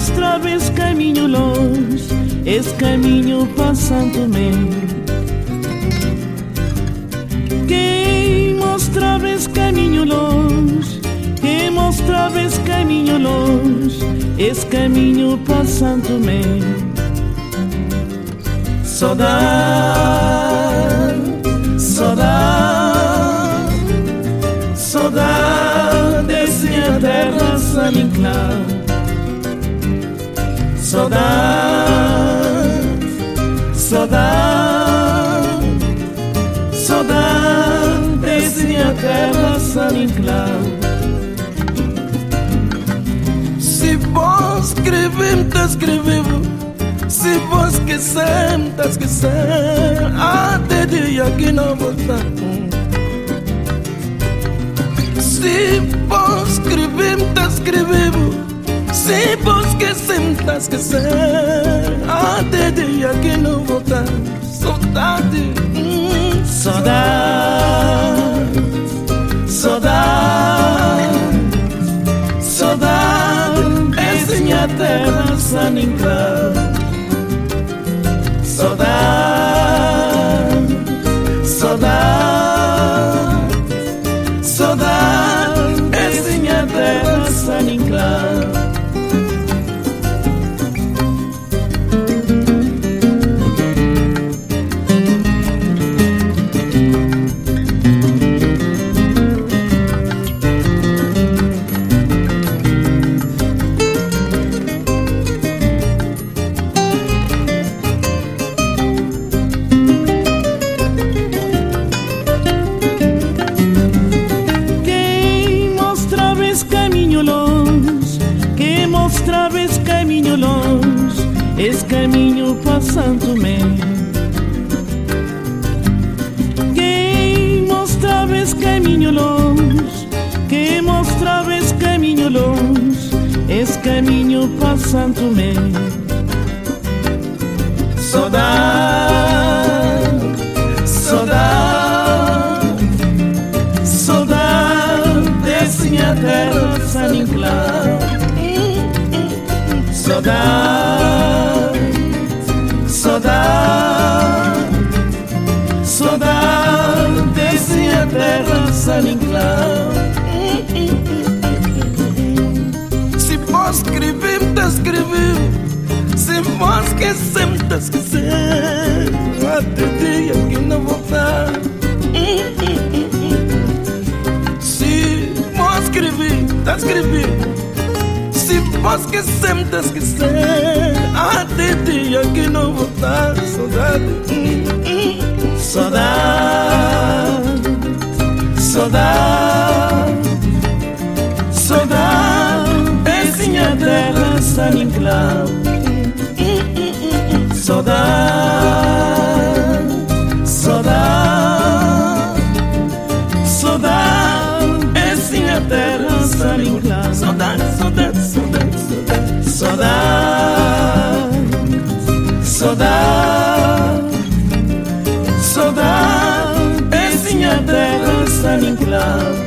mostrava esse caminho longe, esse caminho para Santo Tomé. Quem mostrava esse caminho longe, quem mostrava esse caminho longe, esse caminho para Santo Tomé. Saudade, saudade, saudade desse minha terra saninclar. Saudade, saudade, saudade desse minha terra saninclar. Se vos escrever, tá escrevendo. Se vos esquecer, tá esquecer. Até dia que não voltar. Se vos escrever, tá escrevendo. Se vos esquecer, tá esquecer. Até dia que não voltar. Saudade, saudade, saudade, saudade dessa minha terra saninclar. Saudade, saudade, saudade dessa minha terra saninclar. Mostrava esse caminho longe, esse caminho para Santo Tomé. Quem mostrava esse caminho longe, quem mostrava esse caminho longe, esse caminho para Santo Tomé. Saudade, saudade, saudade dessa minha terra saninclar. Saudade, saudade, saudade dessa minha terra saninclar. se vos escrever, tá escrevendo. Se vos esquecer, tá esquecer. Até dia que não voltar. Se vos escrever, tá escrevendo. Se vos esquecer, tá esquecer. Até dia que não voltar. Saudade, saudade, saudade, saudade dessa minha terra saninclar. Saudade, saudade, saudade dessa minha terra saninclar. saudade, saudade, saudade, saudade, saudade, saudade dessa minha terra saninclar.